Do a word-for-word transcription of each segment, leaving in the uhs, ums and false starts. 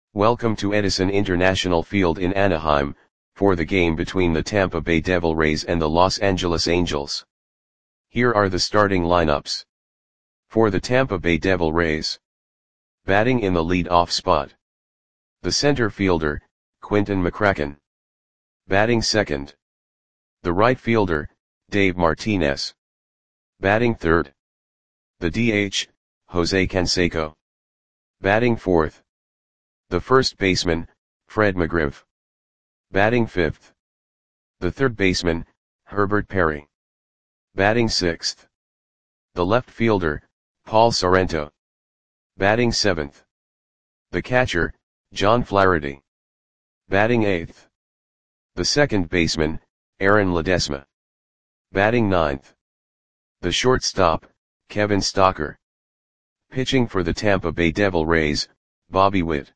Welcome to Edison International Field in Anaheim, for the game between the Tampa Bay Devil Rays and the Los Angeles Angels. Here are the starting lineups. For the Tampa Bay Devil Rays. Batting in the lead-off spot. The center fielder, Quinton McCracken. Batting second. The right fielder, Dave Martinez. Batting third. The D H, Jose Canseco. Batting fourth. The first baseman, Fred McGriff. Batting fifth. The third baseman, Herbert Perry. Batting sixth. The left fielder, Paul Sorrento. Batting seventh. The catcher, John Flaherty. Batting eighth. The second baseman, Aaron Ledesma. Batting ninth. The shortstop, Kevin Stocker. Pitching for the Tampa Bay Devil Rays, Bobby Witt.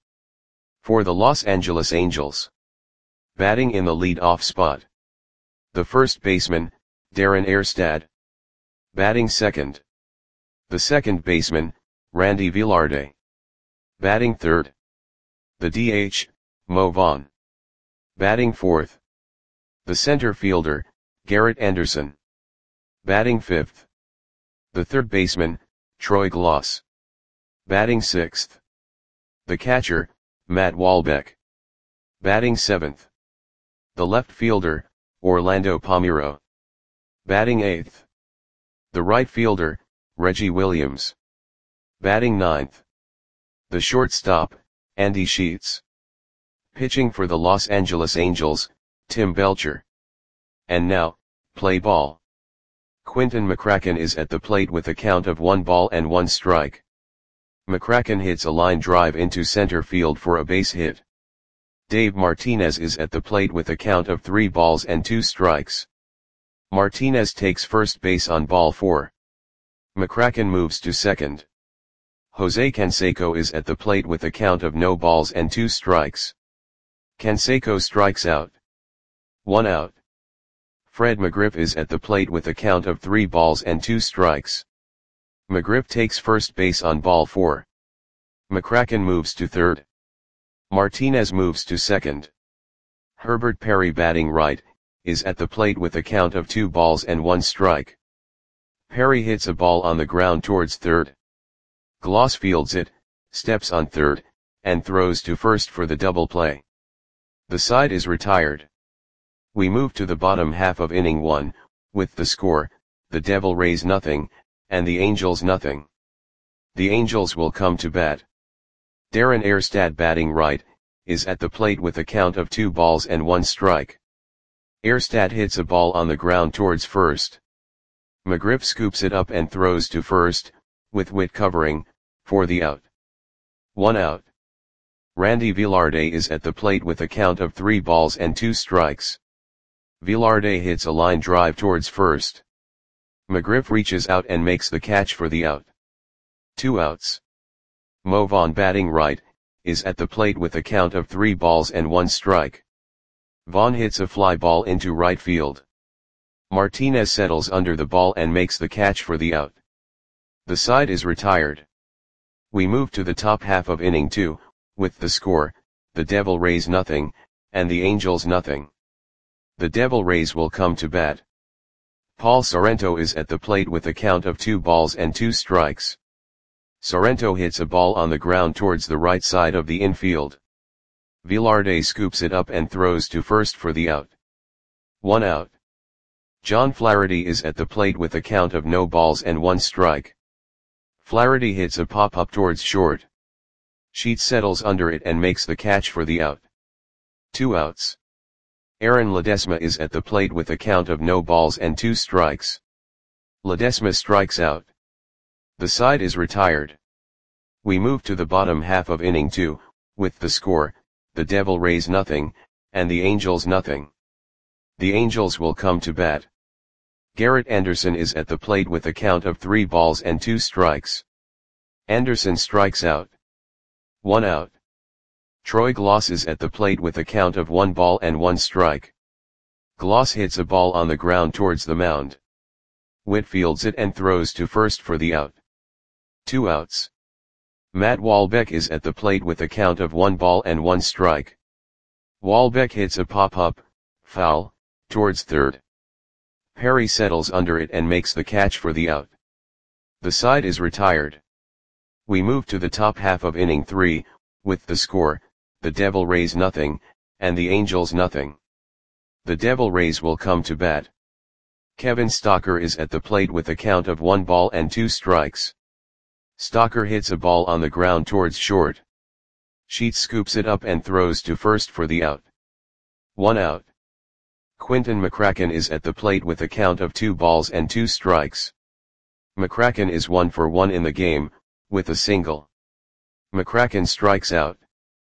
For the Los Angeles Angels. Batting in the lead-off spot. The first baseman, Darren Erstad. Batting second. The second baseman, Randy Velarde. Batting third. The D H, Mo Vaughn. Batting fourth. The center fielder, Garrett Anderson. Batting fifth. The third baseman, Troy Glaus. Batting sixth. The catcher, Matt Walbeck. Batting seventh. The left fielder, Orlando Palmeiro. Batting eighth. The right fielder, Reggie Williams. Batting ninth. The shortstop, Andy Sheets. Pitching for the Los Angeles Angels, Tim Belcher. And now, play ball. Quinton McCracken is at the plate with a count of one ball and one strike. McCracken hits a line drive into center field for a base hit. Dave Martinez is at the plate with a count of three balls and two strikes. Martinez takes first base on ball four. McCracken moves to second. Jose Canseco is at the plate with a count of no balls and two strikes. Canseco strikes out. One out. Fred McGriff is at the plate with a count of three balls and two strikes. McGriff takes first base on ball four. McCracken moves to third. Martinez moves to second. Herbert Perry, batting right, is at the plate with a count of two balls and one strike. Perry hits a ball on the ground towards third. Glaus fields it, steps on third, and throws to first for the double play. The side is retired. We move to the bottom half of inning one, with the score, the Devil Rays nothing, and the Angels nothing. The Angels will come to bat. Darren Erstad, batting right, is at the plate with a count of two balls and one strike. Erstad hits a ball on the ground towards first. McGriff scoops it up and throws to first, with Witt covering, for the out. One out. Randy Velarde is at the plate with a count of three balls and two strikes. Velarde hits a line drive towards first. McGriff reaches out and makes the catch for the out. Two outs. Mo Vaughn, batting right, is at the plate with a count of three balls and one strike. Vaughn hits a fly ball into right field. Martinez settles under the ball and makes the catch for the out. The side is retired. We move to the top half of inning two, with the score, the Devil Rays nothing, and the Angels nothing. The Devil Rays will come to bat. Paul Sorrento is at the plate with a count of two balls and two strikes. Sorrento hits a ball on the ground towards the right side of the infield. Velarde scoops it up and throws to first for the out. One out. John Flaherty is at the plate with a count of no balls and one strike. Flaherty hits a pop-up towards short. Sheets settles under it and makes the catch for the out. Two outs. Aaron Ledesma is at the plate with a count of no balls and two strikes. Ledesma strikes out. The side is retired. We move to the bottom half of inning two, with the score, the Devil Rays nothing, and the Angels nothing. The Angels will come to bat. Garrett Anderson is at the plate with a count of three balls and two strikes. Anderson strikes out. One out. Troy Glaus is at the plate with a count of one ball and one strike. Glaus hits a ball on the ground towards the mound. Witt fields it and throws to first for the out. Two outs. Matt Walbeck is at the plate with a count of one ball and one strike. Walbeck hits a pop-up, foul, towards third. Perry settles under it and makes the catch for the out. The side is retired. We move to the top half of inning three, with the score, the Devil Rays nothing, and the Angels nothing. The Devil Rays will come to bat. Kevin Stocker is at the plate with a count of one ball and two strikes. Stocker hits a ball on the ground towards short. Sheets scoops it up and throws to first for the out. One out. Quinton McCracken is at the plate with a count of two balls and two strikes. McCracken is one for one in the game, with a single. McCracken strikes out.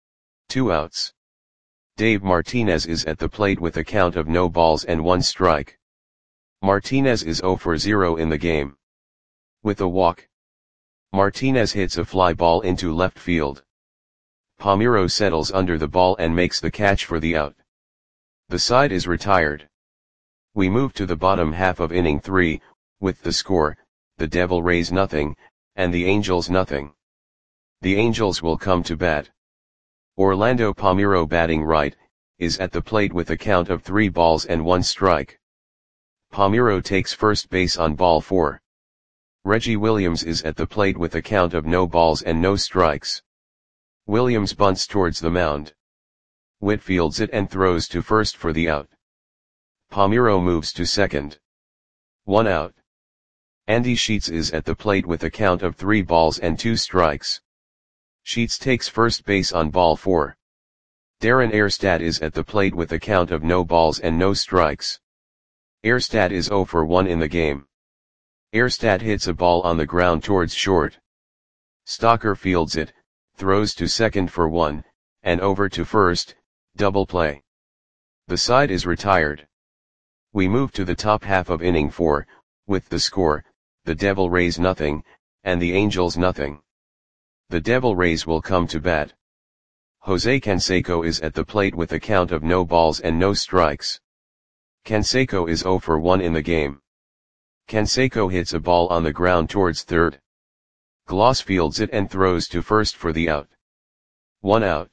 Two outs. Dave Martinez is at the plate with a count of no balls and one strike. Martinez is zero for zero in the game. With a walk. Martinez hits a fly ball into left field. Palmeiro settles under the ball and makes the catch for the out. The side is retired. We move to the bottom half of inning three, with the score, the Devil Rays nothing, and the Angels nothing. The Angels will come to bat. Orlando Palmeiro, batting right, is at the plate with a count of three balls and one strike. Palmeiro takes first base on ball four. Reggie Williams is at the plate with a count of no balls and no strikes. Williams bunts towards the mound. Witt fields it and throws to first for the out. Palmeiro moves to second. One out. Andy Sheets is at the plate with a count of three balls and two strikes. Sheets takes first base on ball four. Darren Erstad is at the plate with a count of no balls and no strikes. Erstad is zero for one in the game. Erstad hits a ball on the ground towards short. Stocker fields it, throws to second for one, and over to first, double play. The side is retired. We move to the top half of inning four, with the score, the Devil Rays nothing, and the Angels nothing. The Devil Rays will come to bat. Jose Canseco is at the plate with a count of no balls and no strikes. Canseco is zero for one in the game. Canseco hits a ball on the ground towards third. Gloss fields it and throws to first for the out. One out.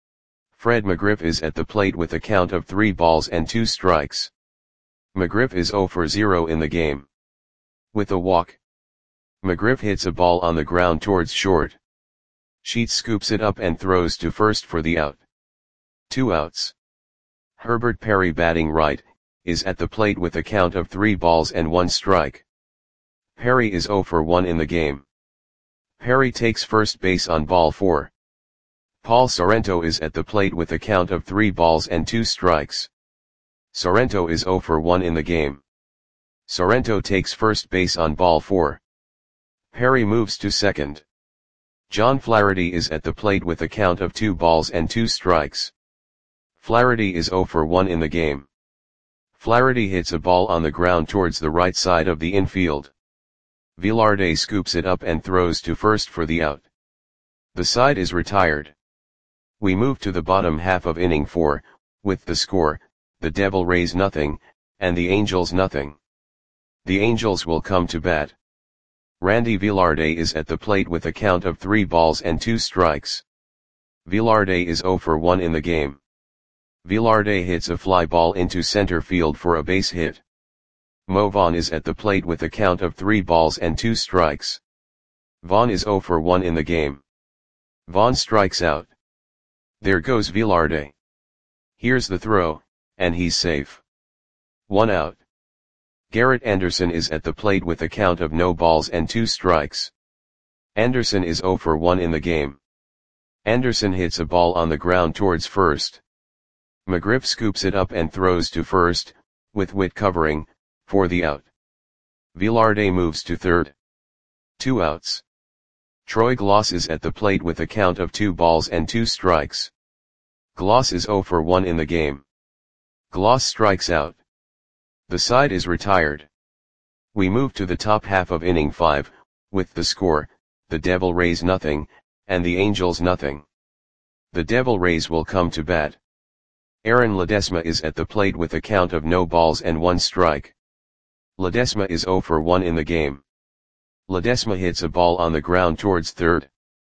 Fred McGriff is at the plate with a count of three balls and two strikes. McGriff is zero for zero in the game. With a walk. McGriff hits a ball on the ground towards short. Sheets scoops it up and throws to first for the out. Two outs. Herbert Perry, batting right, is at the plate with a count of three balls and one strike. Perry is zero for one in the game. Perry takes first base on ball four. Paul Sorrento is at the plate with a count of three balls and two strikes. Sorrento is zero for one in the game. Sorrento takes first base on ball four. Perry moves to second. John Flaherty is at the plate with a count of two balls and two strikes. Flaherty is zero for one in the game. Flaherty hits a ball on the ground towards the right side of the infield. Velarde scoops it up and throws to first for the out. The side is retired. We move to the bottom half of inning four, with the score, the Devil Rays nothing, and the Angels nothing. The Angels will come to bat. Randy Velarde is at the plate with a count of three balls and two strikes. Velarde is zero for one in the game. Velarde hits a fly ball into center field for a base hit. Mo Vaughn is at the plate with a count of three balls and two strikes. Vaughn is zero for one in the game. Vaughn strikes out. There goes Velarde. Here's the throw, and he's safe. One out. Garrett Anderson is at the plate with a count of no balls and two strikes. Anderson is zero for one in the game. Anderson hits a ball on the ground towards first. McGriff scoops it up and throws to first, with Witt covering, for the out. Velarde moves to third. Two outs. Troy Gloss is at the plate with a count of two balls and two strikes. Gloss is zero for one in the game. Gloss strikes out. The side is retired. We move to the top half of inning five, with the score, the Devil Rays nothing, and the Angels nothing. The Devil Rays will come to bat. Aaron Ledesma is at the plate with a count of no balls and one strike. Ledesma is zero for one in the game. Ledesma hits a ball on the ground towards third.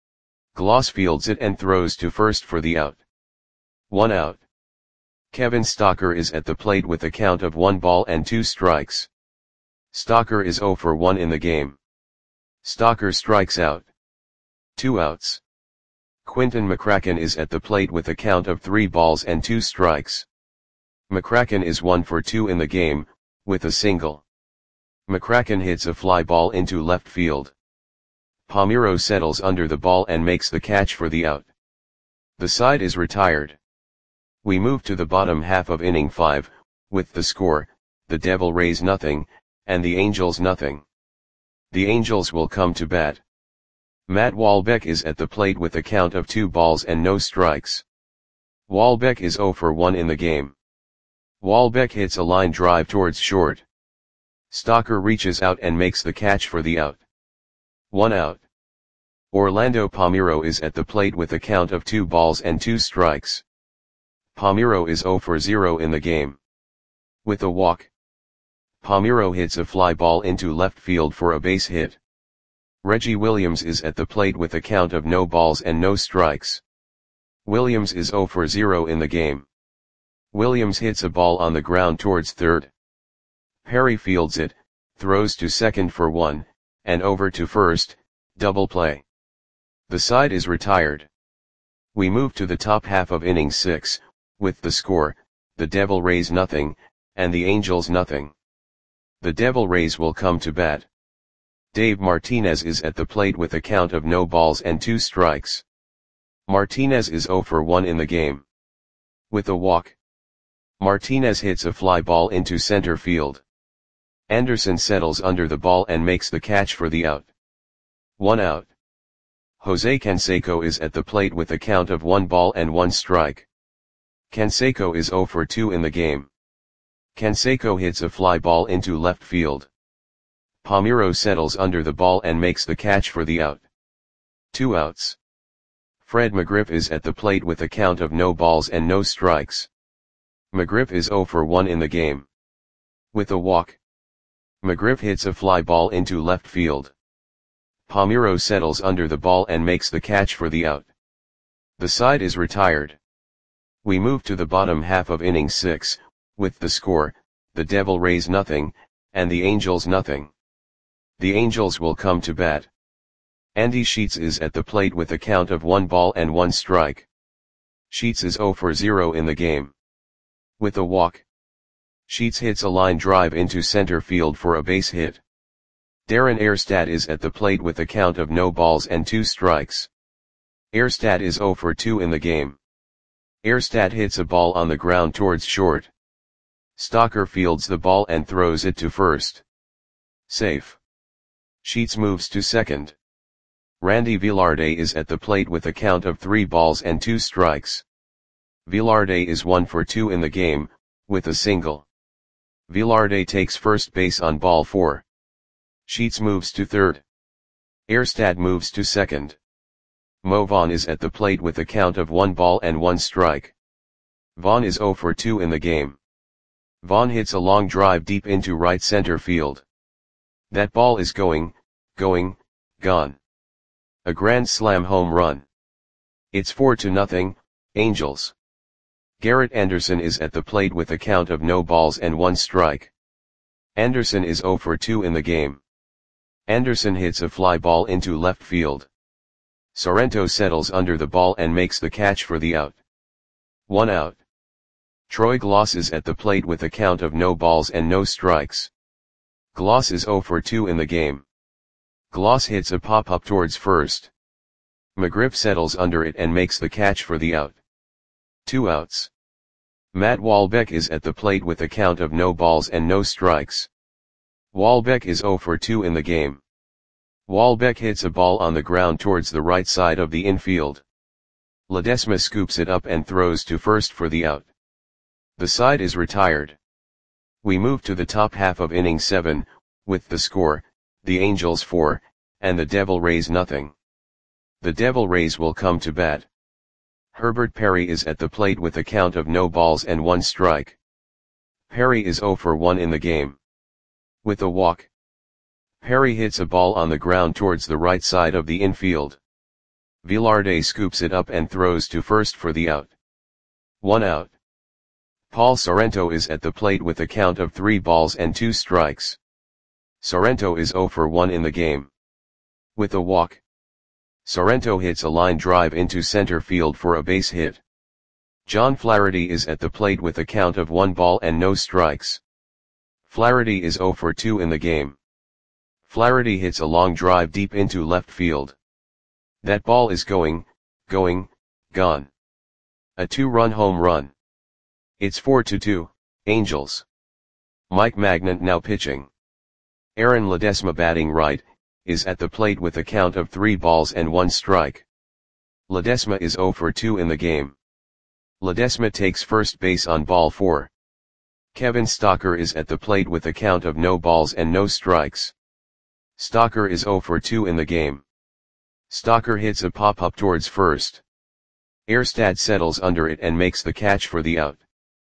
Gloss fields it and throws to first for the out. One out. Kevin Stocker is at the plate with a count of one ball and two strikes. Stocker is zero for one in the game. Stocker strikes out. Two outs. Quinton McCracken is at the plate with a count of three balls and two strikes. McCracken is one for two in the game, with a single. McCracken hits a fly ball into left field. Palmeiro settles under the ball and makes the catch for the out. The side is retired. We move to the bottom half of inning five, with the score, the Devil Rays nothing, and the Angels nothing. The Angels will come to bat. Matt Walbeck is at the plate with a count of two balls and no strikes. Walbeck is zero for one in the game. Walbeck hits a line drive towards short. Stocker reaches out and makes the catch for the out. One out. Orlando Palmeiro is at the plate with a count of two balls and two strikes. Palmeiro is zero for zero in the game. With a walk. Palmeiro hits a fly ball into left field for a base hit. Reggie Williams is at the plate with a count of no balls and no strikes. Williams is zero for zero in the game. Williams hits a ball on the ground towards third. Perry fields it, throws to second for one, and over to first, double play. The side is retired. We move to the top half of inning six, with the score, the Devil Rays nothing, and the Angels nothing. The Devil Rays will come to bat. Dave Martinez is at the plate with a count of no balls and two strikes. Martinez is zero for one in the game. With a walk. Martinez hits a fly ball into center field. Anderson settles under the ball and makes the catch for the out. One out. Jose Canseco is at the plate with a count of one ball and one strike. Canseco is zero for two in the game. Canseco hits a fly ball into left field. Palmeiro settles under the ball and makes the catch for the out. Two outs. Fred McGriff is at the plate with a count of no balls and no strikes. McGriff is zero for one in the game. With a walk. McGriff hits a fly ball into left field. Palmeiro settles under the ball and makes the catch for the out. The side is retired. We move to the bottom half of inning six, with the score, the Devil Rays nothing, and the Angels nothing. The Angels will come to bat. Andy Sheets is at the plate with a count of one ball and one strike. Sheets is zero for zero in the game. With a walk. Sheets hits a line drive into center field for a base hit. Darren Erstad is at the plate with a count of no balls and two strikes. Erstad is zero for two in the game. Erstad hits a ball on the ground towards short. Stocker fields the ball and throws it to first. Safe. Sheets moves to second. Randy Velarde is at the plate with a count of three balls and two strikes. Velarde is one for two in the game, with a single. Velarde takes first base on ball four. Sheets moves to third. Erstad moves to second. Mo Vaughn is at the plate with a count of one ball and one strike. Vaughn is zero for two in the game. Vaughn hits a long drive deep into right center field. That ball is going, going, gone. A grand slam home run. It's four to nothing, Angels. Garrett Anderson is at the plate with a count of no balls and one strike. Anderson is zero for two in the game. Anderson hits a fly ball into left field. Sorrento settles under the ball and makes the catch for the out. One out. Troy Gloss is at the plate with a count of no balls and no strikes. Gloss is zero for two in the game. Gloss hits a pop-up towards first. McGriff settles under it and makes the catch for the out. Two outs. Matt Walbeck is at the plate with a count of no balls and no strikes. Walbeck is zero for two in the game. Walbeck hits a ball on the ground towards the right side of the infield. Ledesma scoops it up and throws to first for the out. The side is retired. We move to the top half of inning seven, with the score, the Angels four, and the Devil Rays nothing. The Devil Rays will come to bat. Herbert Perry is at the plate with a count of no balls and one strike. Perry is zero for one in the game. With a walk. Perry hits a ball on the ground towards the right side of the infield. Velarde scoops it up and throws to first for the out. One out. Paul Sorrento is at the plate with a count of three balls and two strikes. Sorrento is zero for one in the game. With a walk, Sorrento hits a line drive into center field for a base hit. John Flaherty is at the plate with a count of one ball and no strikes. Flaherty is zero for two in the game. Flaherty hits a long drive deep into left field. That ball is going, going, gone. A two-run home run. It's four to two, Angels. Mike Magnant now pitching. Aaron Ledesma batting right, is at the plate with a count of three balls and one strike. Ledesma is zero for two in the game. Ledesma takes first base on ball four. Kevin Stocker is at the plate with a count of no balls and no strikes. Stocker is zero for two in the game. Stocker hits a pop-up towards first. Erstad settles under it and makes the catch for the out.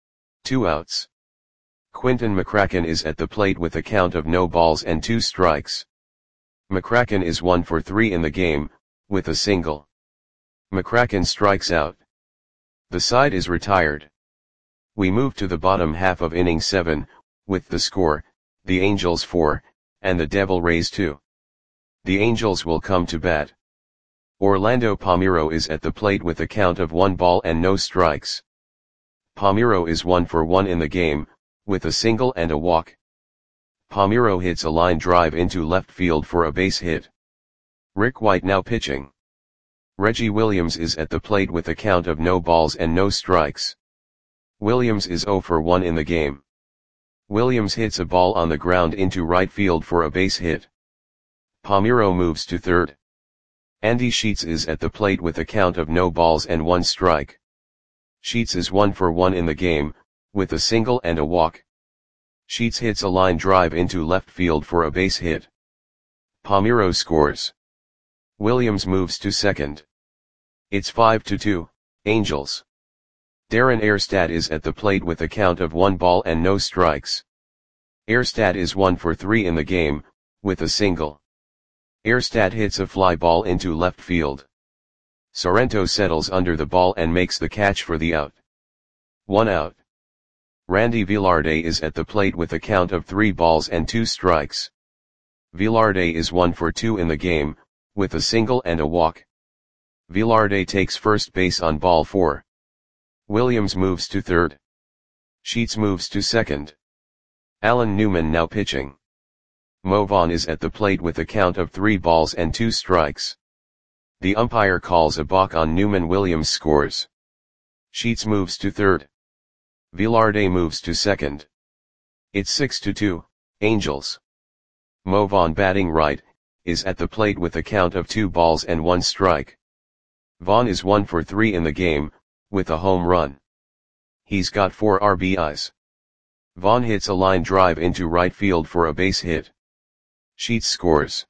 Two outs. Quinton McCracken is at the plate with a count of no balls and two strikes. McCracken is one for three in the game, with a single. McCracken strikes out. The side is retired. We move to the bottom half of inning seven, with the score, the Angels four, and the Devil Rays two. The Angels will come to bat. Orlando Palmeiro is at the plate with a count of one ball and no strikes. Palmeiro is one for one in the game, with a single and a walk. Palmeiro hits a line drive into left field for a base hit. Rick White now pitching. Reggie Williams is at the plate with a count of no balls and no strikes. Williams is zero for one in the game. Williams hits a ball on the ground into right field for a base hit. Palmeiro moves to third. Andy Sheets is at the plate with a count of no balls and one strike. Sheets is one for one in the game, with a single and a walk. Sheets hits a line drive into left field for a base hit. Palmeiro scores. Williams moves to second. It's five to two, Angels. Darren Erstad is at the plate with a count of one ball and no strikes. Erstad is one for three in the game, with a single. Erstad hits a fly ball into left field. Sorrento settles under the ball and makes the catch for the out. One out. Randy Velarde is at the plate with a count of three balls and two strikes. Velarde is one for two in the game, with a single and a walk. Velarde takes first base on ball four. Williams moves to third. Sheets moves to second. Alan Newman now pitching. Mo Vaughn is at the plate with a count of three balls and two strikes. The umpire calls a balk on Newman. Williams scores. Sheets moves to third. Velarde moves to second. It's six to two, Angels. Mo Vaughn batting right, is at the plate with a count of two balls and one strike. Vaughn is one for three in the game, with a home run. He's got four R B Is. Vaughn hits a line drive into right field for a base hit. Sheets scores.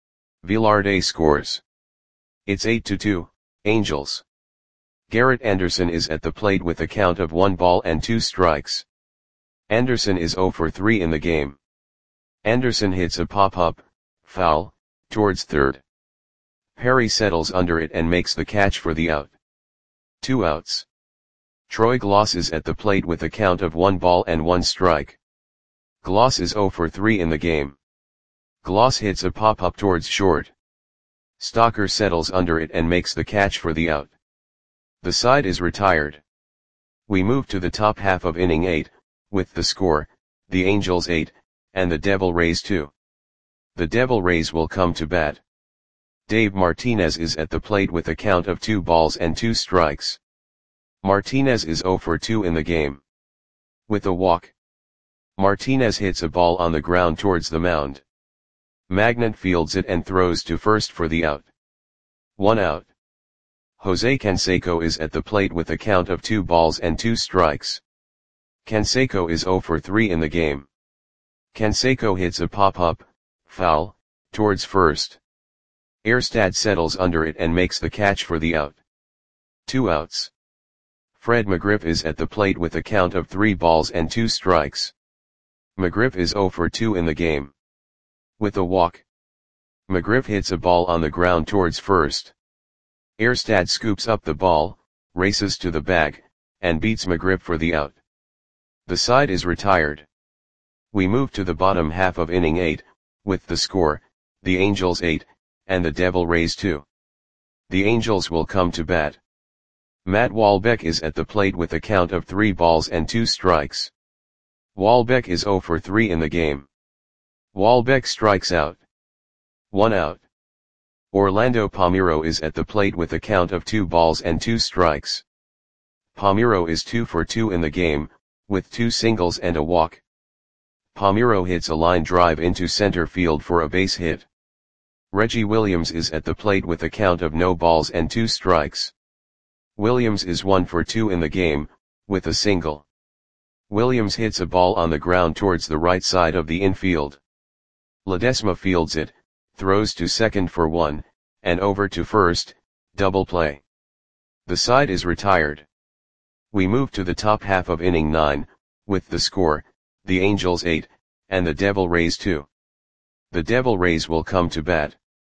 Velarde scores. It's eight to two, Angels. Garrett Anderson is at the plate with a count of one ball and two strikes. Anderson is zero for three in the game. Anderson hits a pop-up, foul, towards third. Perry settles under it and makes the catch for the out. Two outs. Troy Gloss is at the plate with a count of one ball and one strike. Gloss is zero for three in the game. Gloss hits a pop-up towards short. Stocker settles under it and makes the catch for the out. The side is retired. We move to the top half of inning eight, with the score, the Angels eight, and the Devil Rays two. The Devil Rays will come to bat. Dave Martinez is at the plate with a count of two balls and two strikes. Martinez is zero for two in the game. With a walk, Martinez hits a ball on the ground towards the mound. Magnant fields it and throws to first for the out. One out. Jose Canseco is at the plate with a count of two balls and two strikes. Canseco is zero for three in the game. Canseco hits a pop-up, foul, towards first. Erstad settles under it and makes the catch for the out. Two outs. Fred McGriff is at the plate with a count of three balls and two strikes. McGriff is zero for two in the game. With a walk, McGriff hits a ball on the ground towards first. Erstad scoops up the ball, races to the bag, and beats McGriff for the out. The side is retired. We move to the bottom half of inning eight, with the score, the Angels eight, and the Devil Rays two. The Angels will come to bat. Matt Walbeck is at the plate with a count of three balls and two strikes. Walbeck is zero for three in the game. Walbeck strikes out. One out. Orlando Palmeiro is at the plate with a count of two balls and two strikes. Palmeiro is two for two in the game, with two singles and a walk. Palmeiro hits a line drive into center field for a base hit. Reggie Williams is at the plate with a count of no balls and two strikes. Williams is one for two in the game, with a single. Williams hits a ball on the ground towards the right side of the infield. Ledesma fields it, throws to second for one, and over to first, double play. The side is retired. We move to the top half of inning nine, with the score, the Angels eight, and the Devil Rays two. The Devil Rays will come to bat.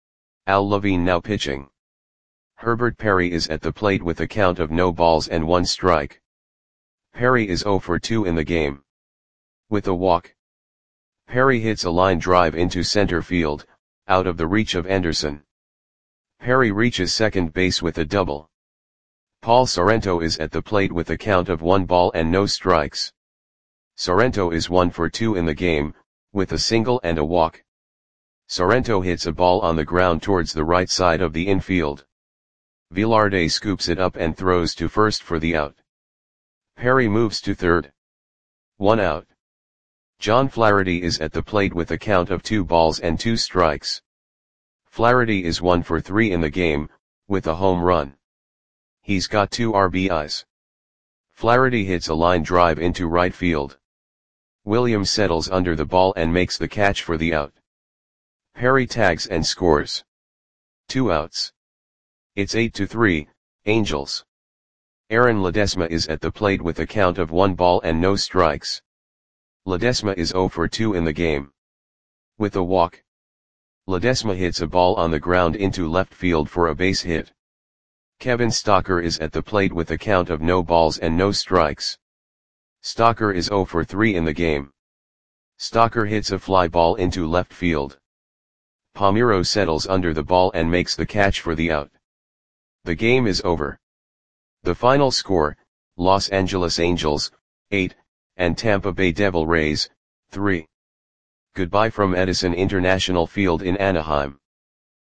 Al Levine now pitching. Herbert Perry is at the plate with a count of no balls and one strike. Perry is zero for two in the game. With a walk. Perry hits a line drive into center field, out of the reach of Anderson. Perry reaches second base with a double. Paul Sorrento is at the plate with a count of one ball and no strikes. Sorrento is one for two in the game, with a single and a walk. Sorrento hits a ball on the ground towards the right side of the infield. Velarde scoops it up and throws to first for the out. Perry moves to third. One out. John Flaherty is at the plate with a count of two balls and two strikes. Flaherty is one for three in the game, with a home run. He's got two R B Is. Flaherty hits a line drive into right field. Williams settles under the ball and makes the catch for the out. Perry tags and scores. Two outs. It's eight to three, Angels. Aaron Ledesma is at the plate with a count of one ball and no strikes. Ledesma is zero for two in the game. With a walk. Ledesma hits a ball on the ground into left field for a base hit. Kevin Stocker is at the plate with a count of no balls and no strikes. Stocker is zero for three in the game. Stocker hits a fly ball into left field. Palmeiro settles under the ball and makes the catch for the out. The game is over. The final score, Los Angeles Angels, eight, and Tampa Bay Devil Rays, three. Goodbye from Edison International Field in Anaheim.